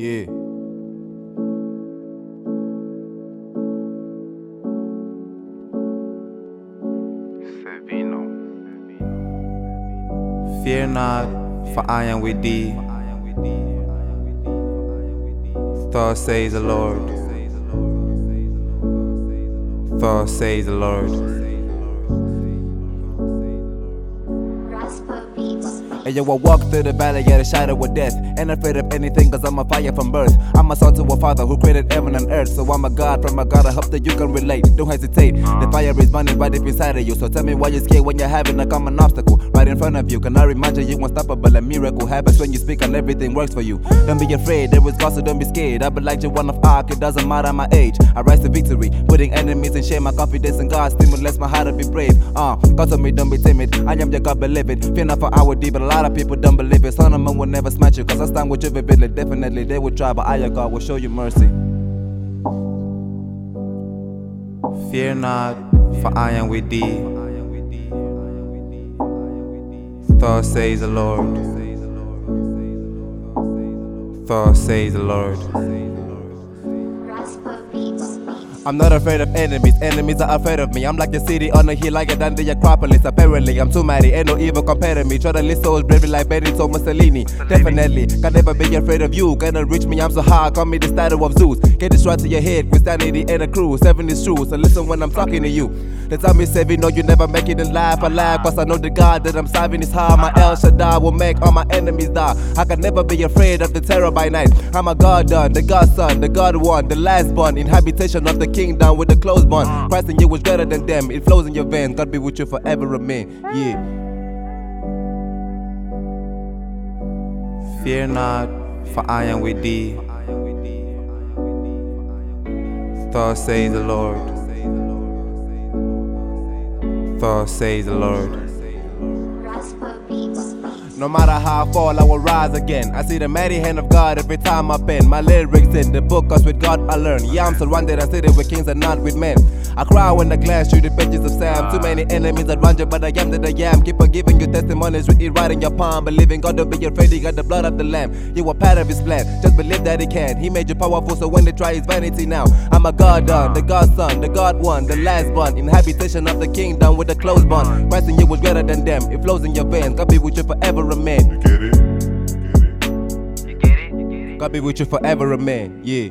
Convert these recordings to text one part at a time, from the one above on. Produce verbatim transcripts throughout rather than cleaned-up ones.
Yeah. Sevino. Fear not, for I am with thee. Thus says the Lord. Thus says the Lord. Hey yo, I walk through the valley of the shadow of death. Ain't afraid of anything cause I'm a fire from birth. I'm a son to a father who created heaven and earth. So I'm a God from a God, I hope that you can relate. Don't hesitate, the fire is burning right deep inside of you. So tell me why you're scared when you're having a common obstacle right in front of you. Can I remind you, you unstoppable, a miracle happens when you speak and everything works for you. Don't be afraid, there is God, so don't be scared. I be like you one of Ark, it doesn't matter my age. I rise to victory, putting enemies in shame. My confidence in God stimulates my heart to be brave. Uh, God told me don't be timid, I am your God, believe it. Fear not for I will deep, but a lot of people don't believe it. Son of man will never smash you, cause I stand with you vividly. Definitely they will try, but I, your God, will show you mercy. Fear not, for I am with thee. Thus says the Lord. Thus says the Lord. I'm not afraid of enemies, enemies are afraid of me. I'm like the city on a hill higher than the Acropolis. Apparently, I'm too mighty, ain't no evil compared to me. Try to list souls bravery like Benito Mussolini. Definitely, can never be afraid of you. Cannot reach me, I'm so high, call me the statue of Zeus. Get this right to your head, Christianity ain't a crew. Seven is true, so listen when I'm talking to you. They tell me, Sevi, no, you never make it in life. I lie, cause I know the God that I'm serving is high. My El Shaddai will make all my enemies die. I can never be afraid of the terror by night. I'm a God done, the God son, the God one, the last born, in habitation of the kingdom with the closed bond. Christ in you is greater than them, it flows in your veins. God be with you forever, remain. Yeah. Fear not, for I am with thee. Thus says the Lord. Thus says the Lord. No matter how I fall, I will rise again. I see the mighty hand of God every time I pen my lyrics in the book, cause with God I learn. Yeah, I'm surrounded, I sit with kings and not with men. I cry when I glance through the pages of Sam. Too many enemies around you, but I am that I am. Keep on giving you testimonies, read it right in your palm. Believing God, don't be afraid, He got the blood of the lamb. You are part of His plan, just believe that He can. He made you powerful, so when they try, it's vanity now. I'm a God done, the God son, the God one, the last born, in habitation of the kingdom with the closed bond. Christ in you was greater than them, it flows in your veins. God be with you forever, remain. You get it? You get it? You get it? God be with you forever, remain. Yeah.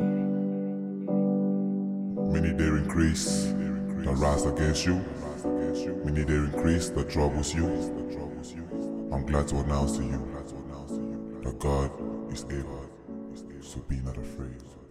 Many dare increase that rise against you. Many dare increase that troubles you. I'm glad to announce to you that God is able, so be not afraid.